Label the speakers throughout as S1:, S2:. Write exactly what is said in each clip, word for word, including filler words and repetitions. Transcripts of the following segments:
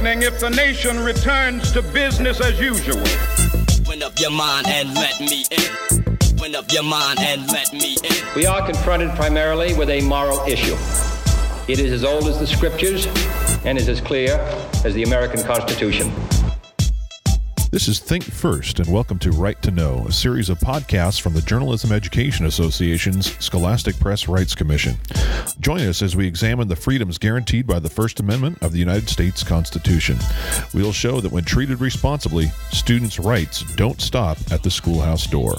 S1: happening if the nation returns to business as usual.
S2: Open up your mind and let me in. Open up your mind and let me in.
S3: We are confronted primarily with a moral issue. It is as old as the scriptures and is as clear as the American Constitution.
S4: This is Think First, and welcome to Right to Know, a series of podcasts from the Journalism Education Association's Scholastic Press Rights Commission. Join us as we examine the freedoms guaranteed by the First Amendment of the United States Constitution. We'll show that when treated responsibly, students' rights don't stop at the schoolhouse door.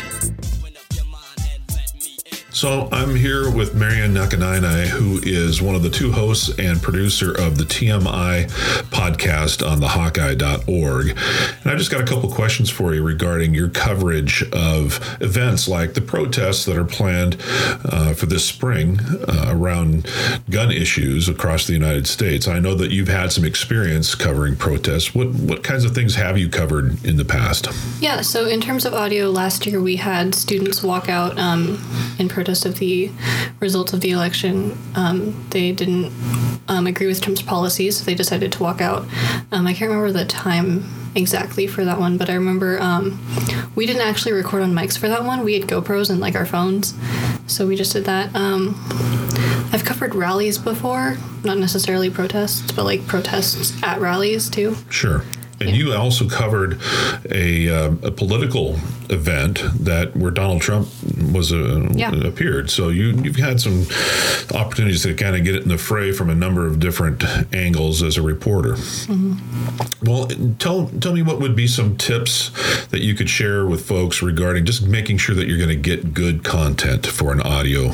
S5: So I'm here with Marianne Nakanainai, who is one of the two hosts and producer of the T M I podcast on the hawkeye dot org. And I've just got a couple questions for you regarding your coverage of events like the protests that are planned uh, for this spring uh, around gun issues across the United States. I know that you've had some experience covering protests. What, what kinds of things have you covered in the past?
S6: Yeah, so in terms of audio, last year we had students walk out um, in protest of the results of the election. Um, they didn't um, agree with Trump's policies, so they decided to walk out. Um, I can't remember the time exactly for that one, but I remember um, we didn't actually record on mics for that one. We had GoPros and like our phones, so we just did that. Um, I've covered rallies before, not necessarily protests, but like protests at rallies too.
S5: Sure. And you also covered a uh, a political event that where Donald Trump was a,
S6: yeah.
S5: appeared. So you you've had some opportunities to kind of get it in the fray from a number of different angles as a reporter. Mm-hmm. Well, tell tell me what would be some tips that you could share with folks regarding just making sure that you're going to get good content for an audio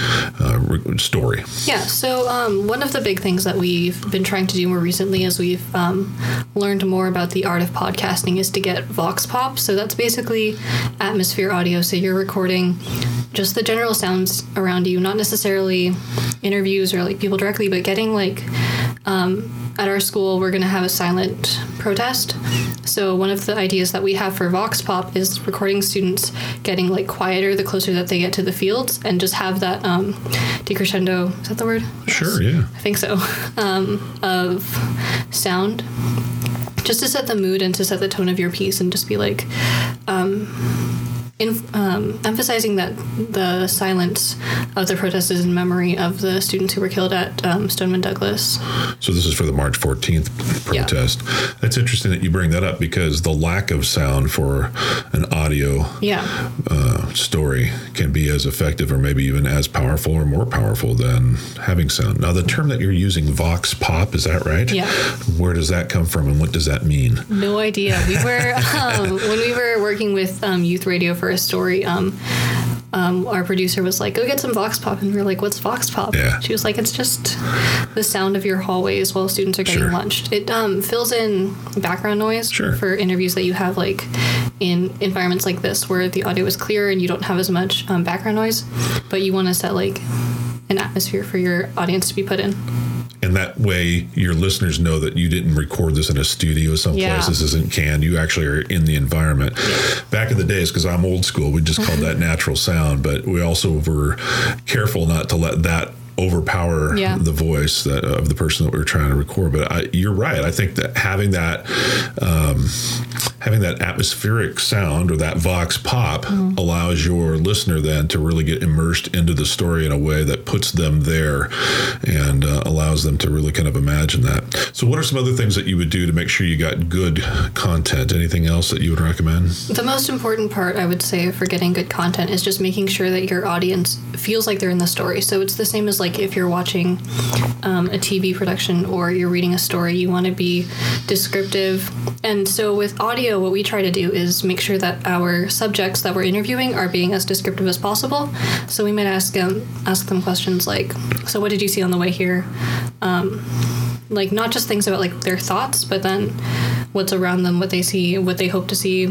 S5: uh, story.
S6: Yeah. So um, one of the big things that we've been trying to do more recently is we've um, learned more about the art of podcasting is to get vox pop. So that's basically atmosphere audio. So you're recording just the general sounds around you, not necessarily interviews or like people directly, but getting like um, at our school, we're going to have a silent protest. So one of the ideas that we have for vox pop is recording students getting like quieter the closer that they get to the fields, and just have that um, decrescendo, is that the word?
S5: Sure, yeah.
S6: I think so, um, of sound. Just to set the mood and to set the tone of your piece, and just be like um, in, um, emphasizing that the silence of the protest is in memory of the students who were killed at um, Stoneman Douglas.
S5: So this is for the March fourteenth protest. Yeah. That's interesting that you bring that up, because the lack of sound for an audio
S6: yeah.
S5: uh, story can be as effective or maybe even as powerful or more powerful than having sound. Now, the term that you're using, vox pop, is that right?
S6: Yeah.
S5: Where does that come from, and what does that mean?
S6: No idea. We were, um, when we were working with um, youth radio for a story, um, um, our producer was like, go get some vox pop. And we were like, what's vox pop?
S5: Yeah.
S6: She was like, it's just the sound of your hallways while students are getting
S5: sure.
S6: lunched. It um, fills in background noise
S5: sure.
S6: for interviews that you have like in environments like this, where the audio is clear and you don't have as much um, background noise, but you want to set like an atmosphere for your audience to be put in.
S5: And that way your listeners know that you didn't record this in a studio someplace.
S6: Yeah.
S5: This isn't canned. You actually are in the environment.
S6: Yeah.
S5: Back in the days, because I'm old school, we just called that natural sound, but we also were careful not to let that overpower
S6: yeah.
S5: the voice that of the person that we were trying to record. But I, you're right. I think that having that um, having that atmospheric sound, or that vox pop, mm. allows your listener then to really get immersed into the story in a way that puts them there and uh, allows them to really kind of imagine that. So what are some other things that you would do to make sure you got good content? Anything else that you would recommend?
S6: The most important part, I would say, for getting good content is just making sure that your audience feels like they're in the story. So it's the same as like if you're watching um, a T V production or you're reading a story, you want to be descriptive. And so with audio, what we try to do is make sure that our subjects that we're interviewing are being as descriptive as possible. So we might ask them, ask them questions like, so what did you see on the way here? Um, like not just things about like their thoughts, but then what's around them, what they see, what they hope to see.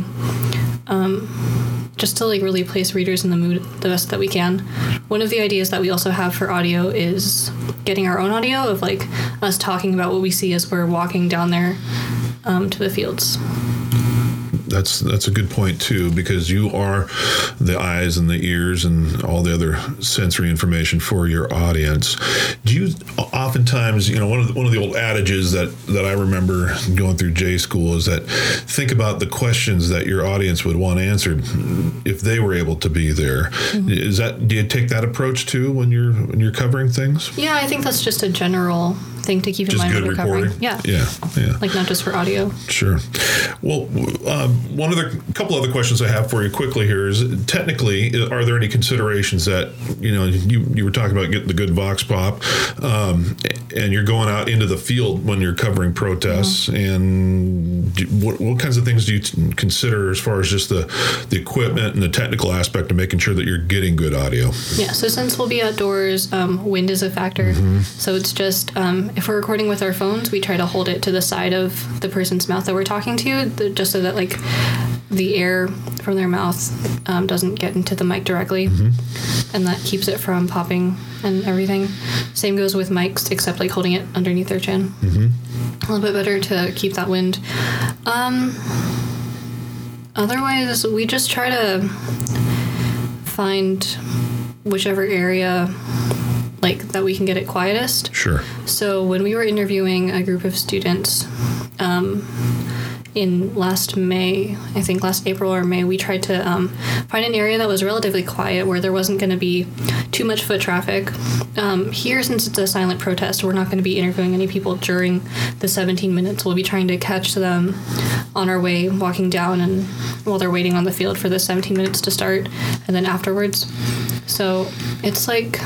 S6: Um, just to like really place readers in the mood the best that we can. One of the ideas that we also have for audio is getting our own audio of like us talking about what we see as we're walking down there um, to the fields.
S5: that's that's a good point too, because you are the eyes and the ears and all the other sensory information for your audience. Do you oftentimes, you know, one of the, one of the old adages that that I remember going through J school is that think about the questions that your audience would want answered if they were able to be there. Mm-hmm. Is that, do you take that approach too when you're when you're covering things?
S6: Yeah, I think that's just a general thing to keep
S5: just
S6: in mind when you're
S5: reporting.
S6: covering. Yeah.
S5: Yeah. Yeah.
S6: Like not just for audio.
S5: Sure. Well, um, one other couple other questions I have for you quickly here is technically, are there any considerations that, you know, you, you were talking about getting the good vox pop, um, and you're going out into the field when you're covering protests, mm-hmm. and do, what, what kinds of things do you t- consider as far as just the, the equipment and the technical aspect of making sure that you're getting good audio?
S6: Yeah. So since we'll be outdoors, um, wind is a factor. Mm-hmm. So it's just, um, if we're recording with our phones, we try to hold it to the side of the person's mouth that we're talking to, just so that like the air from their mouth um, doesn't get into the mic directly, mm-hmm. and that keeps it from popping and everything. Same goes with mics, except like holding it underneath their chin. Mm-hmm. A little bit better to keep that wind. Um, otherwise, we just try to find whichever area like that we can get it quietest.
S5: Sure.
S6: So when we were interviewing a group of students um, in last May, I think last April or May, we tried to um, find an area that was relatively quiet where there wasn't going to be too much foot traffic. Um, here, since it's a silent protest, we're not going to be interviewing any people during the seventeen minutes. We'll be trying to catch them on our way walking down and while they're waiting on the field for the seventeen minutes to start, and then afterwards. So it's like,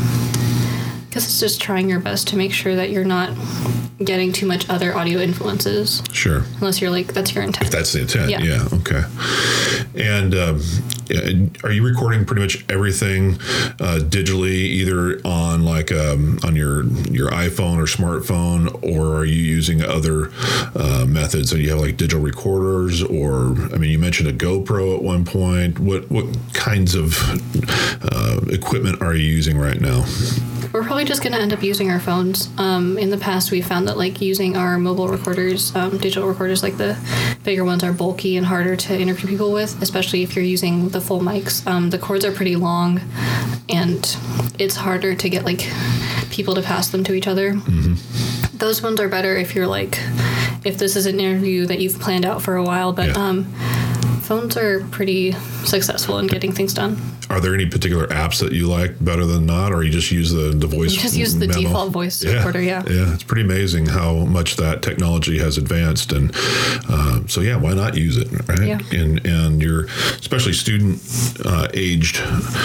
S6: because it's just trying your best to make sure that you're not getting too much other audio influences.
S5: Sure.
S6: Unless you're like, that's your intent.
S5: If that's the intent, yeah.
S6: yeah.
S5: Okay. And um, are you recording pretty much everything uh, digitally, either on like um, on your your iPhone or smartphone, or are you using other uh, methods? So you have like digital recorders, or I mean, you mentioned a GoPro at one point. What what kinds of uh, equipment are you using right now?
S6: We're probably just going to end up using our phones. Um, in the past, we found that like using our mobile recorders, um, digital recorders, like the bigger ones, are bulky and harder to interview people with, especially if you're using the full mics. Um, the cords are pretty long, and it's harder to get like people to pass them to each other. Mm-hmm. Those ones are better if you're like, if this is an interview that you've planned out for a while, but yeah. um, phones are pretty successful in getting things done.
S5: Are there any particular apps that you like better than not, or you just use the, the voice?
S6: You just use the memo? Default voice yeah. recorder, yeah.
S5: Yeah, it's pretty amazing how much that technology has advanced, and uh, so yeah, why not use it, right?
S6: Yeah.
S5: And and you're especially student uh, aged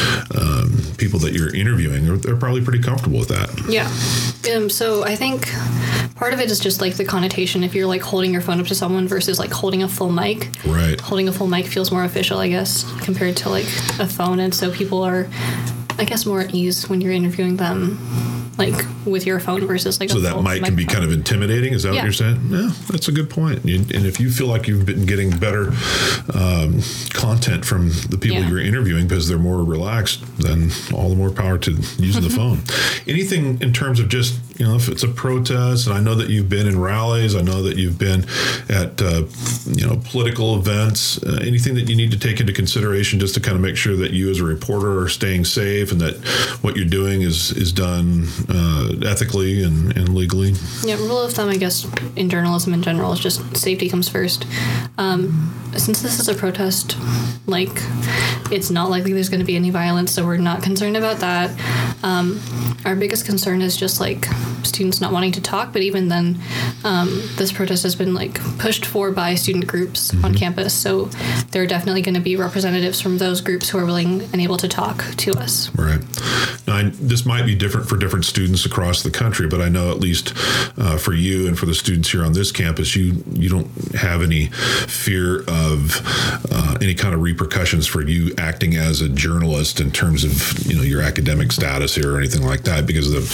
S5: um, people that you're interviewing, they're, they're probably pretty comfortable with that.
S6: Yeah. Um. So I think part of it is just like the connotation. If you're like holding your phone up to someone versus like holding a full mic,
S5: right?
S6: Holding a full mic feels more official, I guess, compared to like a phone, and so people are, I guess, more at ease when you're interviewing them, like with your phone versus like
S5: so
S6: a
S5: that
S6: full
S5: mic can be kind of intimidating. Is that
S6: yeah.
S5: what you're saying? Yeah, that's a good point. You, and if you feel like you've been getting better um, content from the people
S6: yeah.
S5: you're interviewing because they're more relaxed, then all the more power to using the phone. Anything in terms of just, you know, if it's a protest, and I know that you've been in rallies, I know that you've been at, uh, you know, political events, uh, anything that you need to take into consideration just to kind of make sure that you as a reporter are staying safe and that what you're doing is, is done uh, ethically and, and legally?
S6: Yeah, rule of thumb, I guess, in journalism in general is just safety comes first. Um, since this is a protest, like, it's not likely there's going to be any violence, so we're not concerned about that. Um, our biggest concern is just, like, students not wanting to talk, but even then, um, this protest has been, like, pushed for by student groups mm-hmm. on campus, so there are definitely going to be representatives from those groups who are willing and able to talk to us.
S5: Right. Now, I, this might be different for different students across the country, but I know at least uh, for you and for the students here on this campus, you you don't have any fear of uh, any kind of repercussions for you acting as a journalist in terms of, you know, your academic status here or anything like that, because the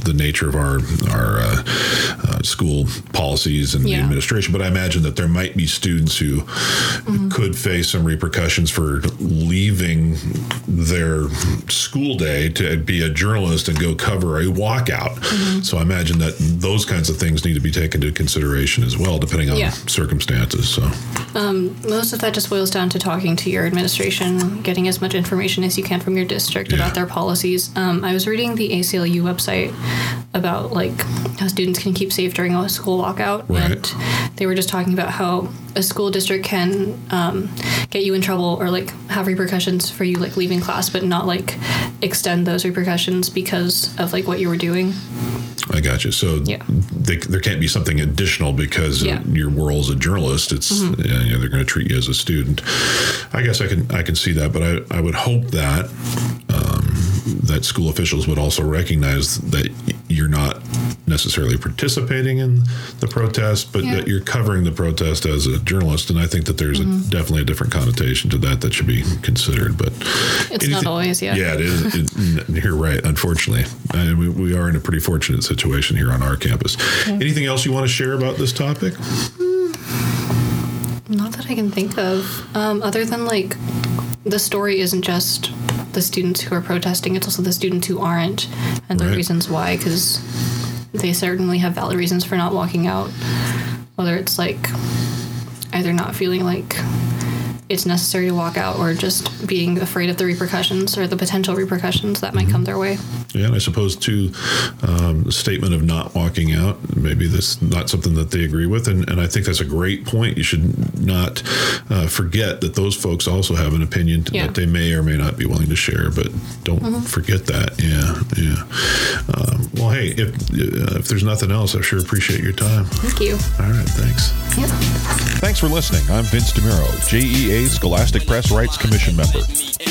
S5: the nature of our our uh, uh, school policies and
S6: Yeah.
S5: the administration. But I imagine that there might be students who mm-hmm. could face some repercussions for leaving their school day to be a journalist and go cover a walkout. Mm-hmm. So I imagine that those kinds of things need to be taken into consideration as well, depending on
S6: Yeah.
S5: circumstances. So
S6: um, most of that just boils down to talking to your administration, getting as much information as you can from your district
S5: Yeah.
S6: about their policies. Um, I was reading the A C L U website about like how students can keep safe during a school walkout,
S5: Right.
S6: and they were just talking about how a school district can um, get you in trouble or like have repercussions for you like leaving class, but not like extend those repercussions because of like what you were doing.
S5: I got you. So
S6: Yeah.
S5: they, there can't be something additional because
S6: Yeah.
S5: your role as a journalist. It's
S6: Mm-hmm.
S5: you know, they're going to treat you as a student. I guess I can I can see that, but I, I would hope that um, that school officials would also recognize that you're not necessarily participating in the protest, but
S6: Yeah.
S5: that you're covering the protest as a journalist. And I think that there's
S6: Mm-hmm.
S5: a, definitely a different connotation to that that should be considered. But
S6: It's not always, yeah.
S5: Yeah, it is. It, you're right. Unfortunately, I, we, we are in a pretty fortunate situation here on our campus. Anything else you want to share about this topic?
S6: Not that I can think of. Um, other than like, the story isn't just the students who are protesting; it's also the students who aren't, and the
S5: Right.
S6: reasons why. Because they certainly have valid reasons for not walking out. Whether it's like either not feeling like it's necessary to walk out, or just being afraid of the repercussions or the potential repercussions that might come their way.
S5: Yeah, and I suppose too, um, the statement of not walking out, maybe that's not something that they agree with, and, and I think that's a great point. You should not uh, forget that those folks also have an opinion
S6: Yeah.
S5: that they may or may not be willing to share, but don't
S6: Mm-hmm.
S5: forget that. Yeah, yeah. Um, well, hey, if uh, if there's nothing else, I sure appreciate your time.
S6: Thank you.
S5: All right, thanks.
S6: Yeah.
S4: Thanks for listening. I'm Vince DeMuro, J E A Scholastic Press Rights Commission member.